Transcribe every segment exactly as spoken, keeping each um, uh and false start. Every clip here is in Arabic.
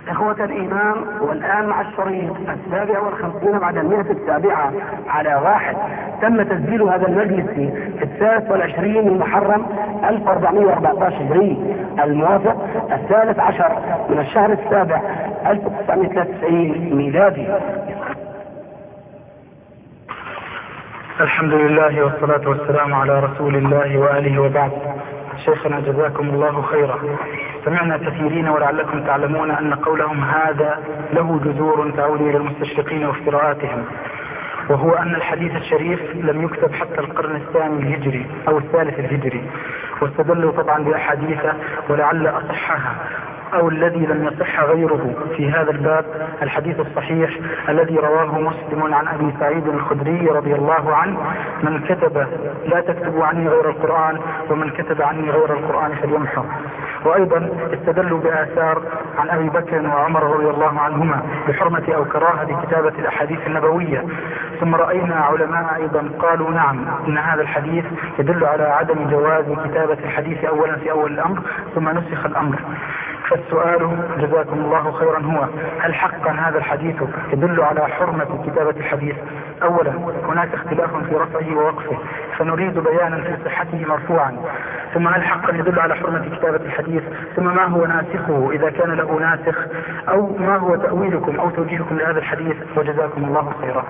إخوة الإيمان، والآن مع الشريط السابع والخمسين بعد المئة السابعة على واحد. تم تسجيل هذا المجلس في الثالث والعشرين من محرم ألف وأربعمائة وأربعة عشر هجري، الموافق الثالث عشر من الشهر السابع ألف وتسعمائة وثلاثة وتسعين ميلادي. الحمد لله والصلاة والسلام على رسول الله وآله وبعد. شيخنا جزاكم الله خيرا. سمعنا كثيرين ولعلكم تعلمون أن قولهم هذا له جذور تعود إلى المستشرقين وافتراءاتهم، وهو أن الحديث الشريف لم يكتب حتى القرن الثاني الهجري أو الثالث الهجري، واستدلوا طبعا بأحاديث ولعل أصحها أو الذي لم يصح غيره في هذا الباب الحديث الصحيح الذي رواه مسلم عن أبي سعيد الخدري رضي الله عنه: من كتب لا تكتبوا عني غير القرآن، ومن كتب عني غير القرآن فليمحو. وأيضا استدلوا بآثار عن أبي بكر وعمر رضي الله عنهما بحرمة أو كراهة كتابة الأحاديث النبوية. ثم رأينا علماء أيضا قالوا نعم، إن هذا الحديث يدل على عدم جواز كتابة الحديث أولا في أول الأمر ثم نسخ الأمر. فالسؤال جزاكم الله خيرا هو: هل حقا هذا الحديث يدل على حرمة كتابة الحديث؟ أولا، هناك اختلاف في رفعه ووقفه، فنريد بيانا في صحته مرفوعا. ثم هل حقا يدل على حرمة كتابة الحديث؟ ثم ما هو ناسخه إذا كان له ناسخ؟ أو ما هو تأويلكم أو توجيهكم لهذا الحديث؟ وجزاكم الله خيرا.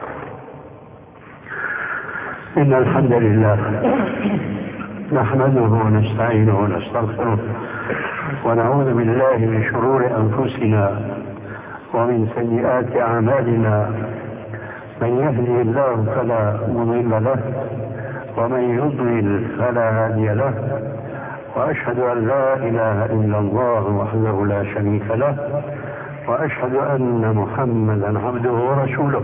إن الحمد لله نحمده ونستعينه ونستغفره ونعوذ بالله من شرور أنفسنا ومن سيئات أعمالنا. من يهدي الله فلا مضل له ومن يضلل فلا هادي له، وأشهد أن لا إله إلا الله وحده لا شريك له، وأشهد أن محمدا عبده ورسوله.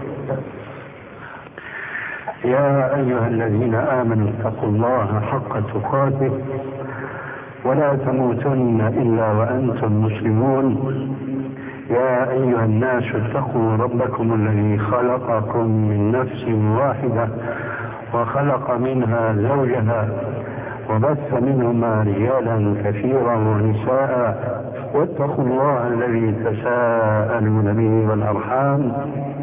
يا أيها الذين آمنوا اتقوا الله حق تقاته ولا تموتن إلا وأنتم مسلمون. يا أيها الناس اتقوا ربكم الذي خلقكم من نفس واحدة وخلق منها زوجها وبث منهما رجالا كثيرا ونساء، واتقوا الله الذي تساءلون به والأرحام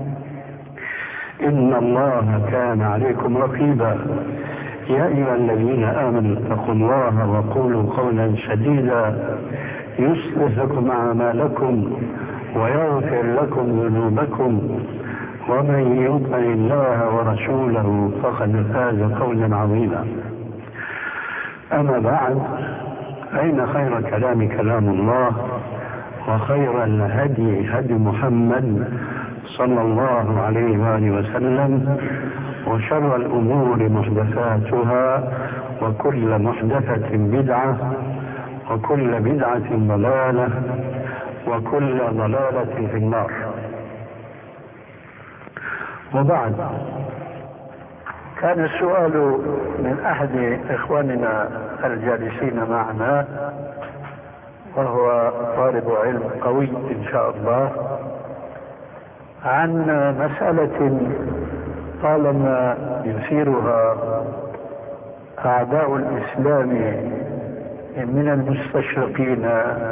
إن الله كان عليكم رقيبا. يا أيها الذين آمنوا اتقوا الله وقولوا قولا سديدا يصلح لكم أعمالكم ويغفر لكم ذنوبكم، ومن يطع الله ورسوله فقد فاز فوزا عظيما. أما بعد، فإن خير كلام كلام الله، وخير الهدي هدي محمد صلى الله عليه وآله وسلم، وشر الأمور محدثاتها، وكل محدثة بدعة، وكل بدعة ضلالة، وكل ضلالة في النار. وبعد، كان السؤال من أحد إخواننا الجالسين معنا، وهو طالب علم قوي إن شاء الله، عن مسألة طالما يثيرها أعداء الإسلام من المستشرقين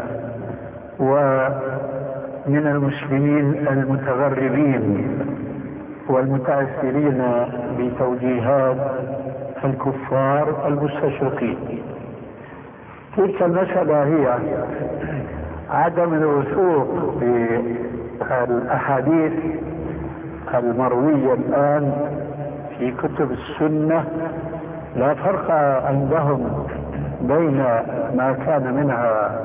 ومن المسلمين المتغربين والمتأثرين بتوجيهات الكفار المستشرقين. تلك المسألة هي عدم الوثوق بالأحاديث المروية الآن في كتب السنة. لا فرق عندهم بين ما كان منها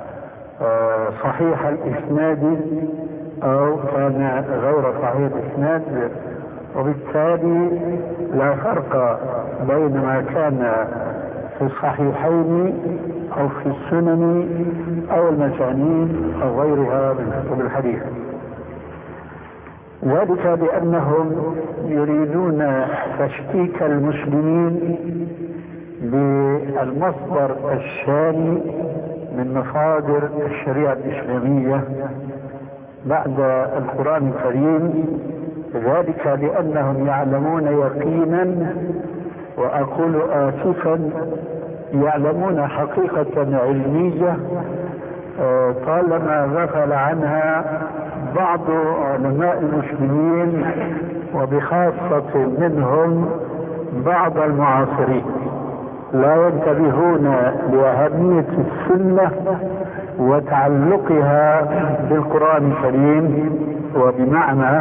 صحيح الإسناد أو كان غير صحيح الإسناد، وبالتالي لا فرق بين ما كان في الصحيحين أو في السنن أو المسانيد أو غيرها من كتب الحديث. ذلك لأنهم يريدون تشكيك المسلمين بالمصدر الثاني من مصادر الشريعة الإسلامية بعد القرآن الكريم. ذلك لأنهم يعلمون يقينا، وأقول آسفا يعلمون حقيقة علمية طالما غفل عنها بعض علماء المسلمين وبخاصة منهم بعض المعاصرين لا ينتبهون لأهمية السنة وتعلقها بالقرآن الكريم، وبمعنى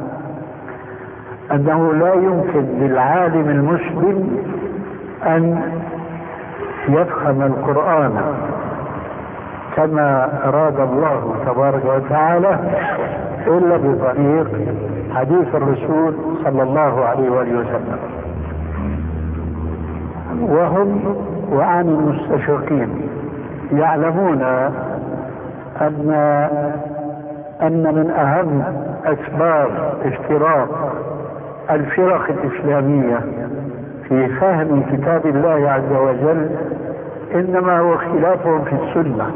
أنه لا يمكن للعالم المسلم أن يفهم القرآن كما أراد الله تبارك وتعالى إلا بطريق حديث الرسول صلى الله عليه وآله وسلم. وهم وعن المستشرقين يعلمون أن أن من أهم أسباب افتراق الفرق الإسلامية في فهم كتاب الله عز وجل إنما هو اختلافهم في السنة،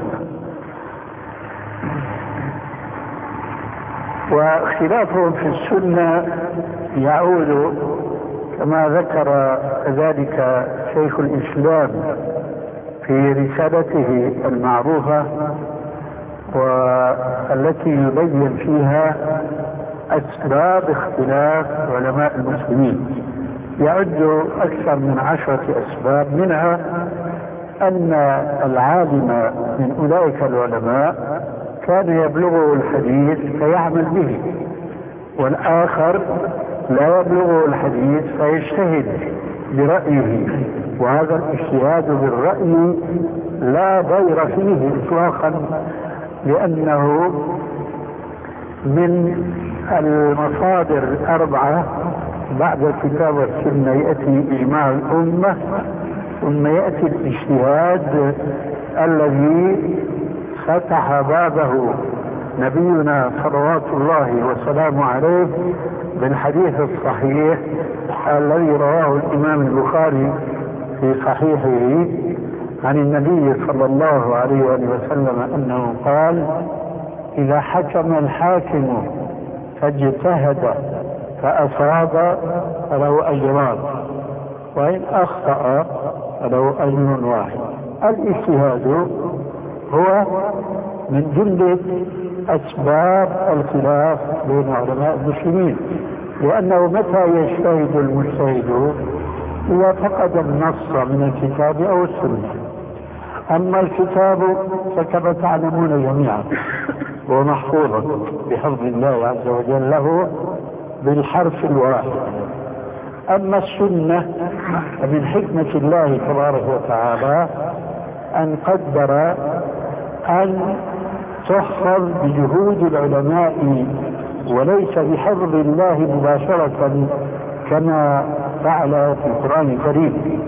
واختلافهم في السنة يعود كما ذكر ذلك شيخ الإسلام في رسالته المعروفة والتي يبين فيها أسباب اختلاف علماء المسلمين. يعد أكثر من عشرة أسباب، منها أن العالم من أولئك العلماء كان يبلغه الحديث فيعمل به، والآخر لا يبلغه الحديث فيجتهد برأيه، وهذا الاجتهاد بالرأي لا ضير فيه إطلاقا، لأنه من المصادر الأربعة بعد الكتاب والسنة يأتي إجماع الأمة، ثم يأتي الاجتهاد الذي فتح بابه نبينا صلوات الله وسلامه عليه بالحديث الصحيح الذي رواه الإمام البخاري في صحيحه عن النبي صلى الله عليه وسلم أنه قال: إذا حكم الحاكم فاجتهد فأصاب فله أجران، وإن أخطأ فله أجر واحد. الاجتهاد هو من جملة أسباب الخلاف بين علماء المسلمين، لأنه متى يجتهد المجتهد إذا فقد النص من الكتاب أو السنة. أما الكتاب فكما تعلمون جميعا هو محفوظ بحفظ الله عز وجل له بالحرف الواحد. أما السنة فمن حكمة الله تبارك وتعالى أن قدر أن تحفظ بجهود العلماء وليس بحفظ الله مباشرة كما فعل في القرآن الكريم.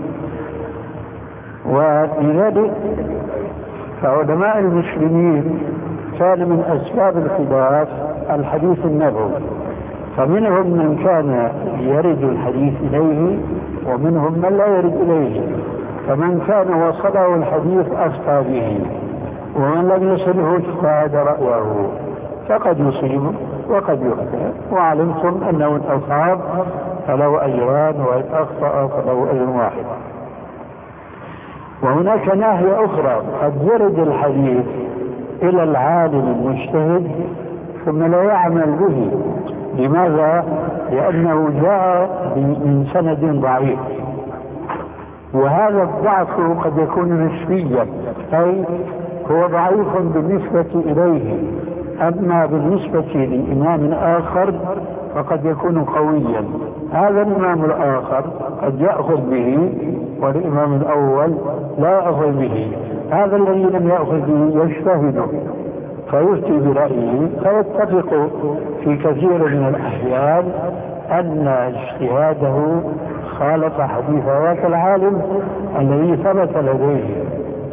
ولذلك فعلماء المسلمين كان من أسباب الخلاف الحديث النبوي، فمنهم من كان يرد الحديث إليه ومنهم من لا يرد إليه، فمن كان وصله الحديث أفتى به، ومن لم يصله اجتهد رأيه، فقد يصيب وقد يخطئ، وعلمتم أنه إن أصاب فله أجران وإن أخطأ فله أجر واحد. وهناك ناحية أخرى، قد يرد الحديث إلى العالم المجتهد ثم لا يعمل به. لماذا؟ لأنه جاء من سند ضعيف، وهذا الضعف قد يكون نسبيا، أي هو ضعيف بالنسبة إليه، أما بالنسبة لإمام آخر فقد يكون قويا. هذا الإمام الآخر قد يأخذ به والإمام الأول لا يأخذ به. هذا الذي لم يأخذ به يجتهد فيفتي برأيه، فيتفق في كثير من الأحيان أن اجتهاده خالف حديث ذاك العالم الذي ثبت لديه.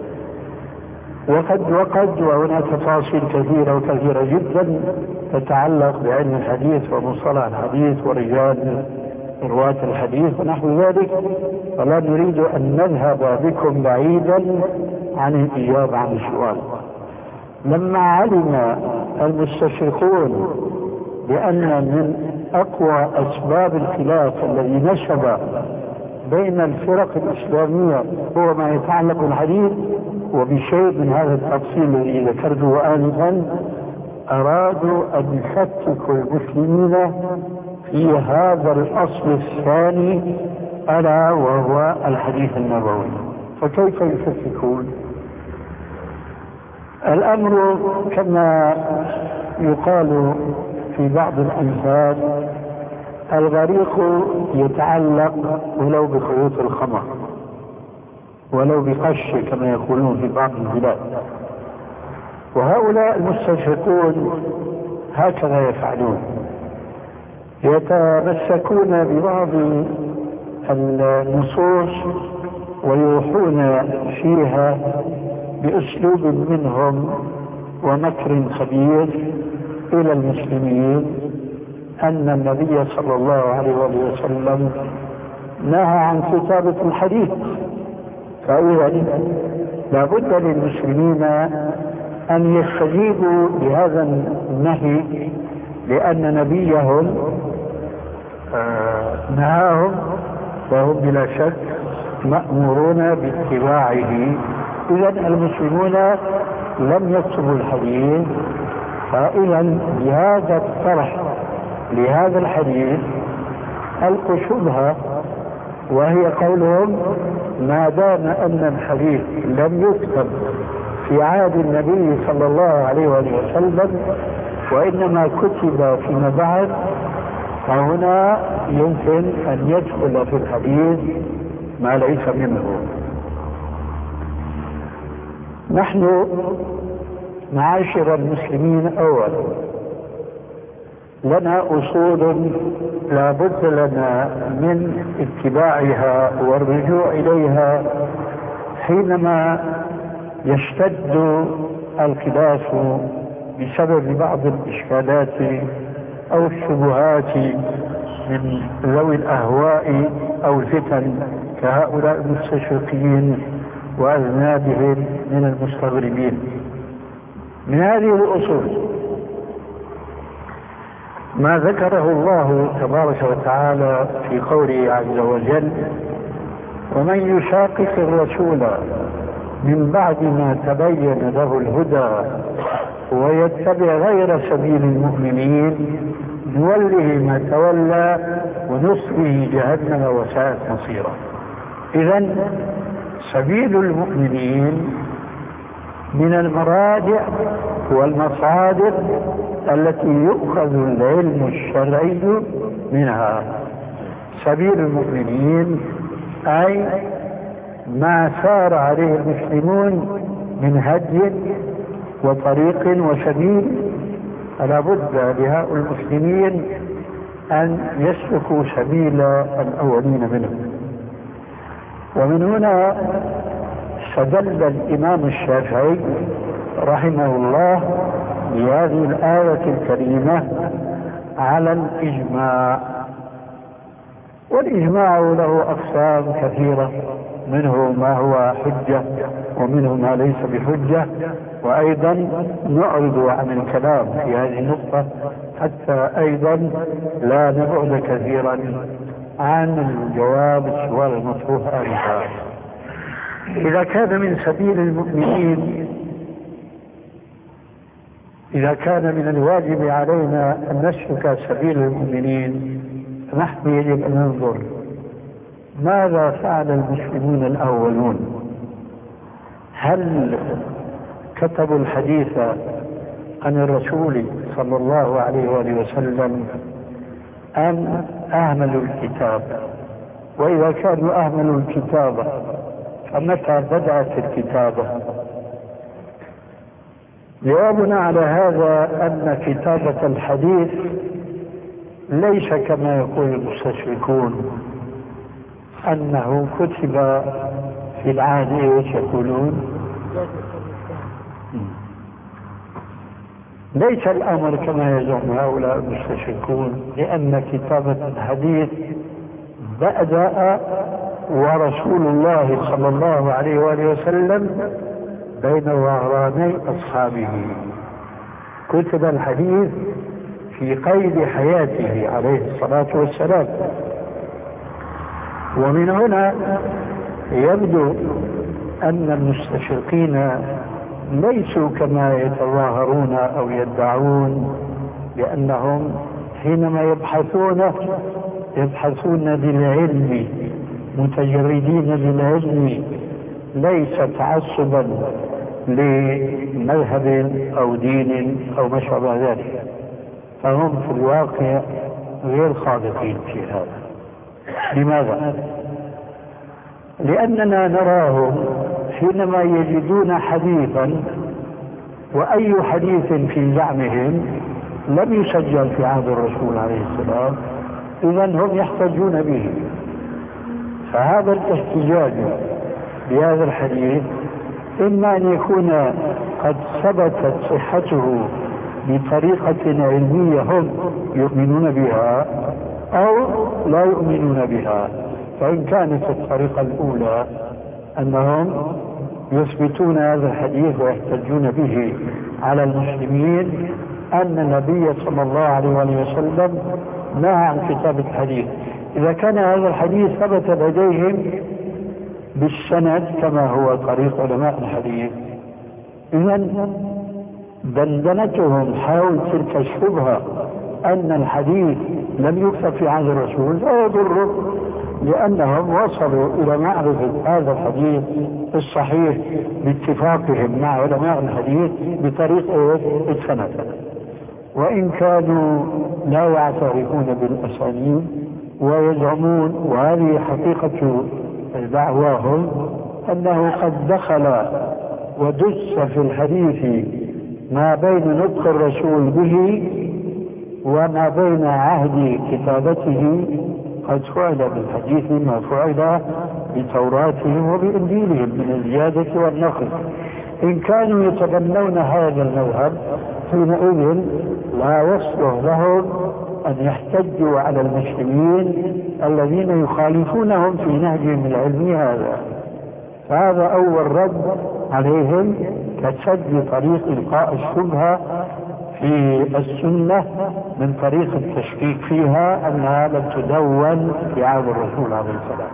وقد وقد وهناك تفاصيل كثيرة وكثيرة جدا تتعلق بعلم الحديث ومصطلح الحديث ورجال رواة الحديث ونحو ذلك، فلا نريد أن نذهب بكم بعيدا عن الإجابة عن السؤال. لما علم المستشرقون بأن من أقوى أسباب الخلاف الذي نشب بين الفرق الإسلامية هو ما يتعلق بالحديث، وبشيء من هذا التفصيل الذي ذكرته آنفا أرادوا أن يشككوا المسلمين في هذا الأصل الثاني ألا وهو الحديث النبوي. فكيف يشككون؟ الأمر كما يقال في بعض الأمثال: الغريق يتعلق ولو بخيوط الخمر ولو بقش كما يقولون في بعض البلاد. وهؤلاء المستشرقون هكذا يفعلون، يتمسكون ببعض النصوص ويوحون فيها بأسلوب منهم ومكر خبيث إلى المسلمين أن النبي صلى الله عليه وسلم نهى عن كتابة الحديث. فإذا لابد للمسلمين أن يستجيبوا لهذا النهي، لأن نبيهم نهاهم وهم بلا شك مأمورون باتباعه. إذا المسلمون لم يكتبوا الحديث، فإذا بهذا الطرح لهذا الحديث ألقوا شبهة، وهي قولهم: ما دام أن الحديث لم يكتب في عهد النبي صلى الله عليه وسلم وإنما كتب فيما بعد، فهنا يمكن أن يدخل في الحديث ما ليس منه. نحن معاشر المسلمين أولا لنا أصول لا بد لنا من اتباعها والرجوع إليها حينما يشتد الخلاف بسبب بعض الإشكالات أو الشبهات من ذوي الأهواء أو الفتن كهؤلاء المستشرقين وأذنابهم من المستغربين. من هذه الأصول ما ذكره الله تبارك وتعالى في قوله عز وجل: ومن يشاقق الرسول من بعد ما تبين له الهدى ويتبع غير سبيل المؤمنين نوله ما تولى ونصله جهنم وساءت مصيرا. إذن سبيل المؤمنين من المراجع والمصادر التي يؤخذ العلم الشرعي منها. سبيل المؤمنين أي ما سار عليه المسلمون من هدي وطريق وسبيل، فلا بد لهؤلاء المسلمين أن يسلكوا سبيل الأولين منهم. ومن هنا استدل الإمام الشافعي رحمه الله بهذه الآية الكريمة على الإجماع. والإجماع له أقسام كثيرة، منه ما هو حجة ومنه ما ليس بحجة. وأيضا نعرض عن الكلام في هذه النقطة حتى أيضا لا نبعد كثيرا عن الجواب السؤال المطروح آنفا. إذا كان من سبيل المؤمنين، إذا كان من الواجب علينا أن نسلك سبيل المؤمنين، فنحن يجب أن ننظر ماذا فعل المسلمون الأولون. هل كتبوا الحديث عن الرسول صلى الله عليه وآله وسلم أم أهملوا الكتاب؟ وإذا كانوا أهملوا الكتابة فمتى بدأت الكتابة؟ جوابنا على هذا أن كتابة الحديث ليس كما يقول المستشركون أنه كتب في العهد. ايش يقولون؟ ليس الأمر كما يزعم هؤلاء المستشركون، لأن كتابة الحديث بدأ ورسول الله صلى الله عليه وآله وسلم بين ظهراني أصحابه. كتب الحديث في قيد حياته عليه الصلاة والسلام. ومن هنا يبدو أن المستشرقين ليسوا كما يتظاهرون أو يدعون، لأنهم حينما يبحثون يبحثون للعلم، متجردين للعلم، ليس تعصبا لمذهب أو دين أو ما شابه ذلك، فهم في الواقع غير صادقين في هذا. لماذا؟ لأننا نراهم حينما يجدون حديثا، وأي حديث في زعمهم لم يسجل في عهد الرسول عليه السلام، إذن هم يحتجون به. فهذا الاحتجاج بهذا الحديث إما أن يكون قد ثبتت صحته بطريقة علمية هم يؤمنون بها، أو لا يؤمنون بها. فإن كانت الطريقة الأولى أنهم يثبتون هذا الحديث ويحتجون به على المسلمين أن النبي صلى الله عليه وسلم نهى عن كتابة الحديث، إذا كان هذا الحديث ثبت لديهم بالسند كما هو طريق علماء الحديث، إذن دندنتهم حول تلك الشبهة أن الحديث لم يكتب في عهد الرسول لا يضر، لأنهم وصلوا إلى معرفة هذا الحديث الصحيح باتفاقهم مع علماء الحديث بطريق السند، وإن كانوا لا يعترفون بالأسانيد ويزعمون، وهذه حقيقة دعواهم، أنه قد دخل ودس في الحديث ما بين نطق الرسول به وما بين عهد كتابته، قد فعل بالحديث ما فعل بتوراتهم وبإنجيلهم من الزيادة والنقص. إن كانوا يتبنون هذا المذهب حينئذ لا يصلح لهم أن يحتجوا على المسلمين الذين يخالفونهم في نهجهم العلمي هذا. فهذا أول رد عليهم كسد طريق إلقاء الشبهة في السنة من طريق التشكيك فيها أنها لم تدون في عهد الرسول عليه السلام.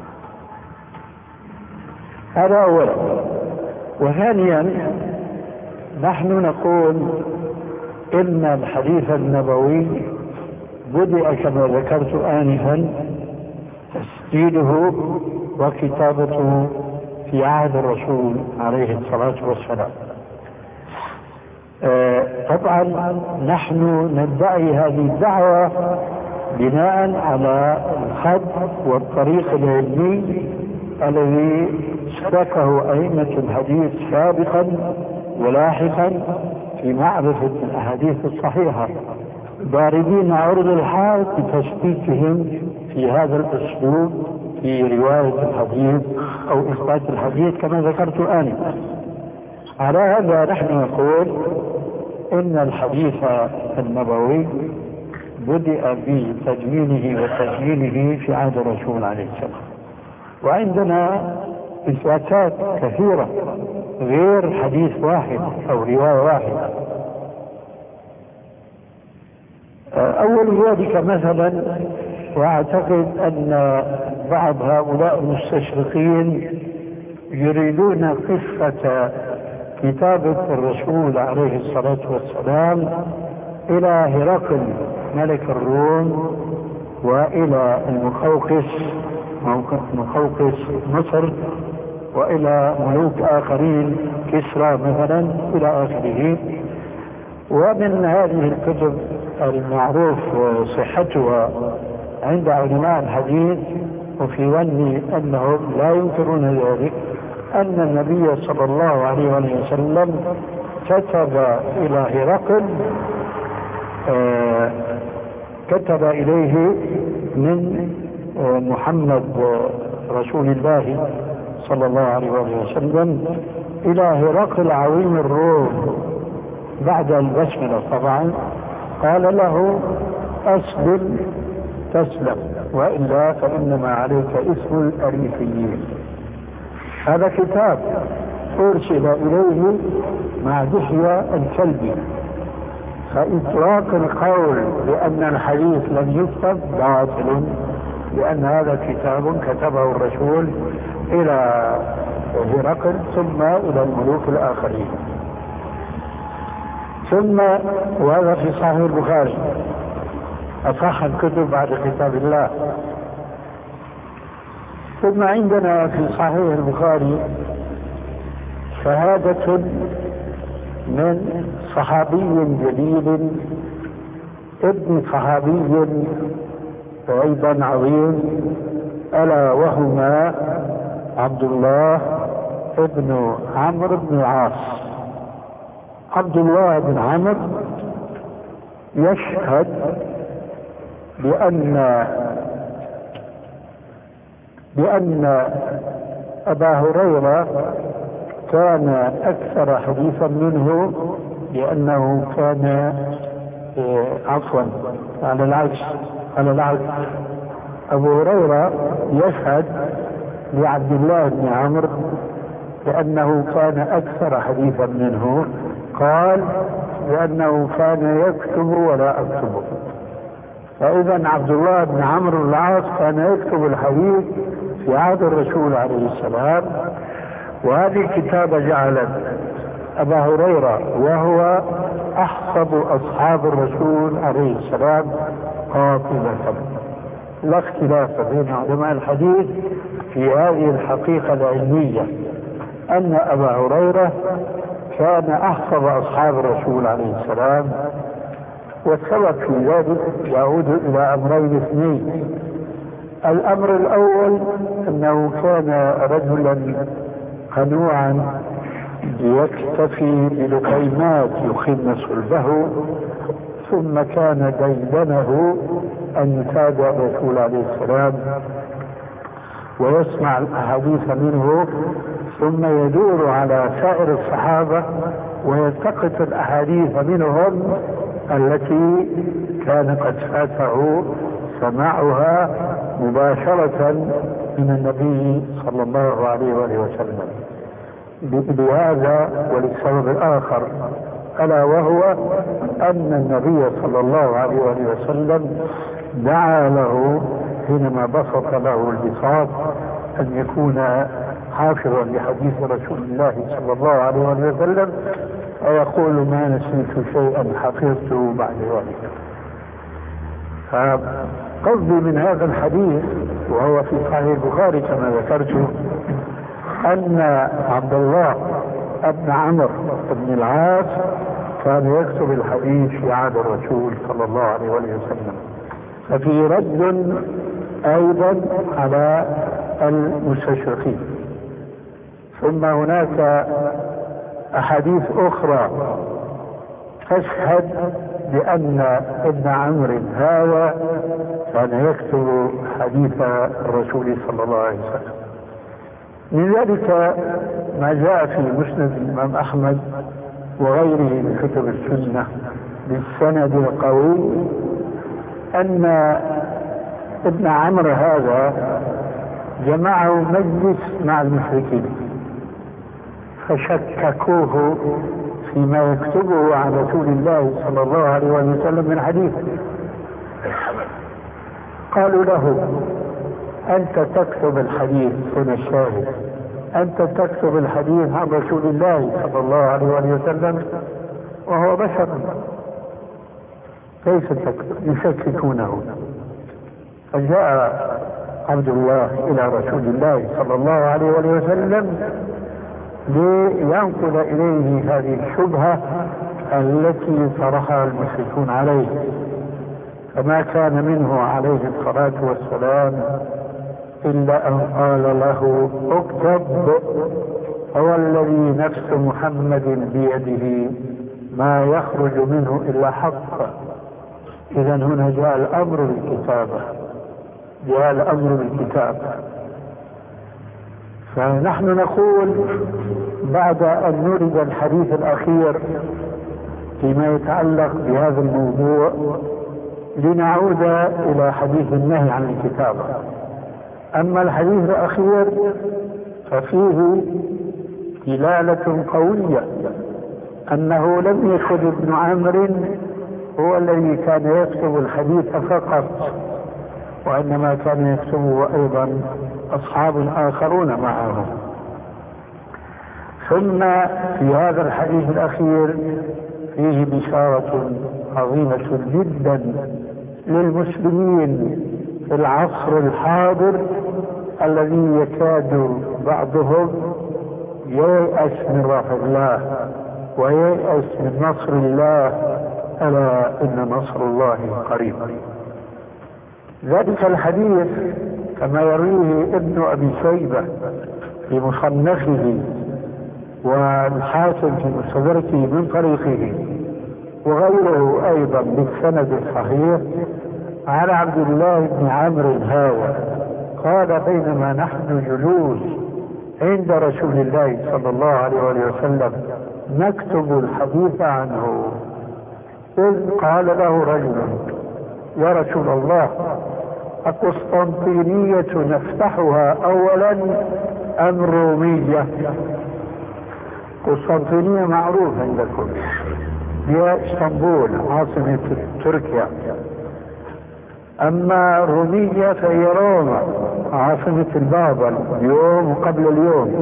هذا أولا. وثانيا نحن نقول إن الحديث النبوي بدأ كما ذكرت آنفا تسجيله وكتابته في عهد الرسول عليه الصلاة والسلام. آه طبعا نحن ندعي هذه الدعوة بناء على الخط والطريق العلمي الذي سلكه أئمة الحديث سابقا ولاحقا في معرفة الأحاديث الصحيحة، ضاربين عرض الحال بتشكيكهم في هذا الأسلوب في رواية الحديث أو إثبات الحديث كما ذكرت آنفا. على هذا نحن نقول إن الحديث النبوي بدأ بتدوينه وتسجيله في عهد الرسول عليه السلام، وعندنا إثباتات كثيرة غير حديث واحد أو رواية واحدة. أول ذلك مثلا، وأعتقد أن بعض هؤلاء المستشرقين يريدون قصة كتابة الرسول عليه الصلاة والسلام إلى هرقل ملك الروم وإلى المقوقس مقوقس مصر وإلى ملوك آخرين كسرى مثلا إلى آخره. ومن هذه الكتب المعروف صحتها عند علماء الحديث وفي ظني أنهم لا ينكرون ذلك أن النبي صلى الله عليه وسلم كتب إلى هرقل آه كتب إليه من آه محمد آه رسول الله صلى الله عليه وسلم إلى هرقل عظيم الروم بعد البسملة طبعا، قال له أسلم تسلم وإلا فإنما عليك اسم الأريفيين. هذا كتاب أرسل إليه مع دحية الكلبي، فإطلاق القول بأن الحديث لم يكتب باطل، لأن هذا كتاب كتبه الرسول إلى هرقل ثم إلى الملوك الآخرين. ثم وهذا في صحيح البخاري أصح الكتب بعد كتاب الله. ثم عندنا في صحيح البخاري شهادة من صحابي جليل ابن صحابي أيضا عظيم، ألا وهما عبد الله ابن عمرو بن العاص. عبد الله بن عمرو يشهد بأن بأن أبا هريرة كان أكثر حديثا منه، لأنه كان عفوا على العكس على العكس أبو هريرة يشهد لعبد الله بن عمرو لأنه كان أكثر حديثا منه، قال لأنه كان يكتب ولا أكتب. فإذا عبد الله بن عمرو بن العاص كان يكتب الحديث في عهد الرسول عليه السلام، وهذه الكتابة جعلت أبا هريرة وهو أحفظ أصحاب الرسول عليه السلام قاطبة. لا اختلاف بين علماء الحديث في هذه الحقيقة العلمية، أن أبا هريرة كان أحفظ أصحاب الرسول عليه السلام. والسبب في ذلك يعود إلى أمرين اثنين. الأمر الأول أنه كان رجلا قنوعا يكتفي بلقيمات يخن صلبه، ثم كان ديدنه أن يتابع الرسول عليه السلام ويسمع الأحاديث منه، ثم يدور على سائر الصحابة ويلتقط الأحاديث منهم التي كان قد فاته سماعها مباشرة من النبي صلى الله عليه وآله وسلم. بهذا وللسبب الآخر، ألا وهو أن النبي صلى الله عليه وآله وسلم دعا له حينما بسط له البساط أن يكون حافظا لحديث رسول الله صلى الله عليه وآله وسلم، ويقول ما نسيت شيئا حفظته بعد ذلك. فقصدي من هذا الحديث وهو في صحيح البخاري كما ذكرت أن عبد الله بن عمرو بن العاص كان يكتب الحديث في عهد الرسول صلى الله عليه وسلم. ففي رد أيضا على المستشرقين. ثم هناك أحاديث أخرى تشهد بأن ابن عمرو هذا كان يكتب حديث الرسول صلى الله عليه وسلم. من ذلك ما جاء في مسند الإمام أحمد وغيره من كتب السنة بالسند القوي أن ابن عمرو هذا جمعه مجلس مع المشركين فشككوه فيما يكتبه عن رسول الله صلى الله عليه وسلم من حديث. قالوا له أنت تكتب الحديث، هنا الشاهد، أنت تكتب الحديث عن رسول الله صلى الله عليه وسلم وهو بشر، كيف تكتب؟ يشككونه. فجاء عبد الله إلى رسول الله صلى الله عليه وسلم لينقل إليه هذه الشبهة التي طرحها المشركون عليه، فما كان منه عليه الصلاة والسلام إلا أن قال له اكتب، هو الذي نفس محمد بيده ما يخرج منه إلا حق. إذا هنا جاء الأمر بالكتابة، جاء الأمر بالكتابة. فنحن نقول بعد أن نرد الحديث الأخير فيما يتعلق بهذا الموضوع لنعود إلى حديث النهي عن الكتابة. أما الحديث الأخير ففيه دلالة قوية أنه لم يكن ابن عمرو هو الذي كان يكتب الحديث فقط، وإنما كان يكتبه أيضا أصحاب آخرون معه. ثم في هذا الحديث الأخير فيه بشارة عظيمة جدا للمسلمين في العصر الحاضر الذي يكاد بعضهم ييأس من رحمة الله وييأس من نصر الله، ألا إن نصر الله قريب. ذلك الحديث كما يرويه ابن أبي شيبة في مصنفه والحاكم في مستدركه من طريقه وغيره أيضا بالسند الصحيح عن عبد الله بن عمرو هذا قال: بينما نحن جلوس عند رسول الله صلى الله عليه وسلم نكتب الحديث عنه، إذ قال له رجل: يا رسول الله، القسطنطينية نفتحها أولا أم رومية؟ قسطنطينية معروف عندكم، هي اسطنبول عاصمة تركيا، أما رومية فهي روما عاصمة البابل اليوم وقبل اليوم.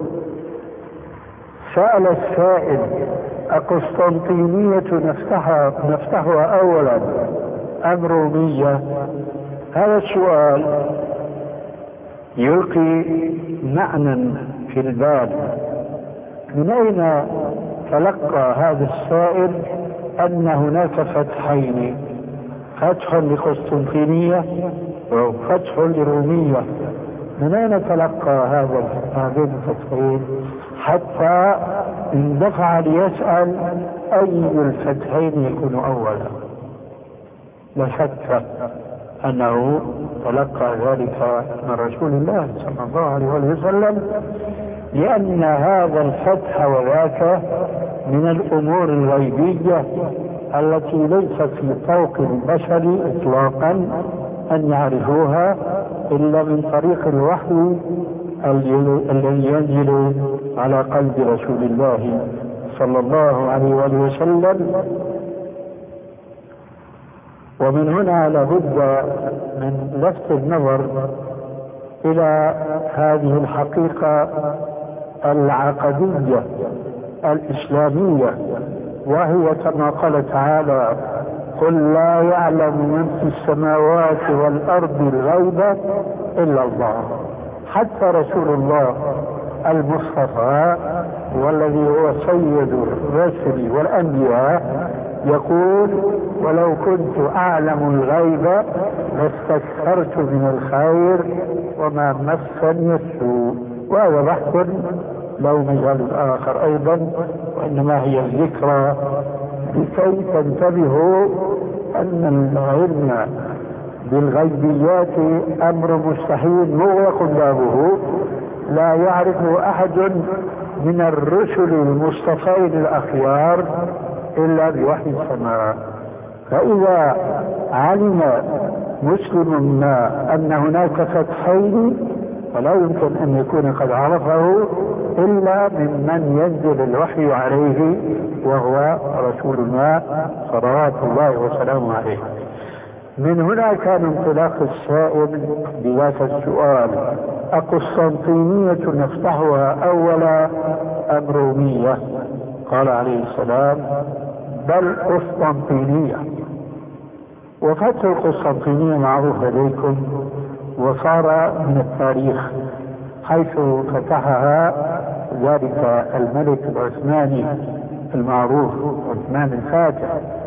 سأل السائل: القسطنطينية نفتحها, نفتحها أولا أم رومية؟ هذا السؤال يلقي معنى في البال. من أين تلقى هذا السائل أن هناك فتحين، فتح لقسطنطينية وفتح لرومية؟ من أين تلقى هذا هذين الفتحين حتى اندفع ليسأل أي الفتحين يكون أولا؟ لا شك أنه تلقى ذلك من رسول الله صلى الله عليه وسلم، لأن هذا الفتح وذاك من الأمور الغيبية التي ليست في طوق البشر إطلاقا أن يعرفوها إلا من طريق الوحي الذي ينزل على قلب رسول الله صلى الله عليه وسلم. ومن هنا لابد من لفت النظر إلى هذه الحقيقة العقدية الإسلامية، وهي كما قال تعالى: قل لا يعلم من في السماوات والأرض الغيب إلا الله. حتى رسول الله المصطفى والذي هو سيد الرسل والأنبياء يقول: ولو كنت أعلم الغيب لاستكثرت من الخير وما مسني السوء. وهذا بحث له مجال آخر أيضا، وإنما هي الذكرى لكي تنتبهوا أن العلم بالغيبيات أمر مستحيل مغلق بابه، لا يعرف أحد من الرسل المصطفين الأخيار إلا بوحي السماء. فإذا علم مسلم ما أن هناك فتحين فلا يمكن أن يكون قد عرفه إلا ممن ينزل الوحي عليه وهو رسول الله صلوات الله وسلامه عليه. من هنا كان انطلاق السائل بذات السؤال: القسطنطينية نفتحها أولا أم رومية؟ قال عليه السلام: بل قسطنطينية. وفتح القسطنطينية معروف لديكم وصار من التاريخ، حيث فتحها ذلك الملك العثماني المعروف عثمان الفاتح